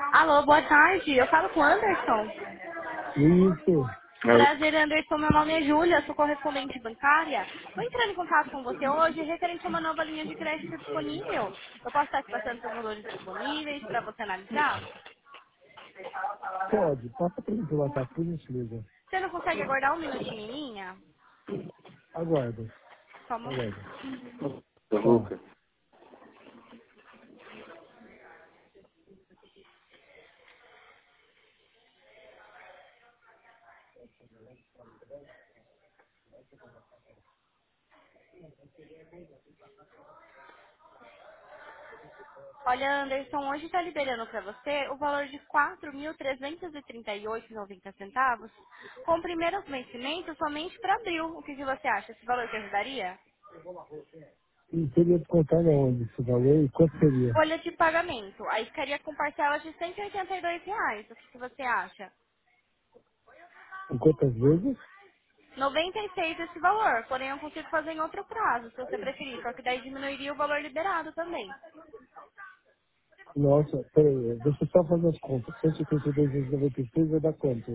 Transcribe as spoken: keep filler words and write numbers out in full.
Alô, boa tarde. Eu falo com o Anderson. Isso. Prazer, Anderson. Meu nome é Júlia, sou correspondente bancária. Estou entrando em contato com você hoje referente a uma nova linha de crédito disponível. Eu posso estar te passando os valores disponíveis para você analisar? Pode. Passa para mim pelo WhatsApp, por gentileza. Você não consegue aguardar um minutinho em linha? Aguardo. Só um momento. Aguardo. Ô, Tá. Lucas. Olha, Anderson, hoje está liberando para você o valor de quatro mil trezentos e trinta e oito vírgula noventa centavos, com primeiros vencimentos somente para abril. O que, que você acha? Esse valor te ajudaria? E teria descontar na onde esse valor? E quanto seria? Folha de pagamento. Aí ficaria com parcelas de cento e oitenta e dois reais. O que, que você acha? Em quantas vezes? noventa e seis esse valor, porém eu consigo fazer em outro prazo, se você preferir. Só que daí diminuiria o valor liberado também. Nossa, peraí. Deixa eu só fazer as contas. cento e oitenta e dois vezes noventa e seis vai dar quanto?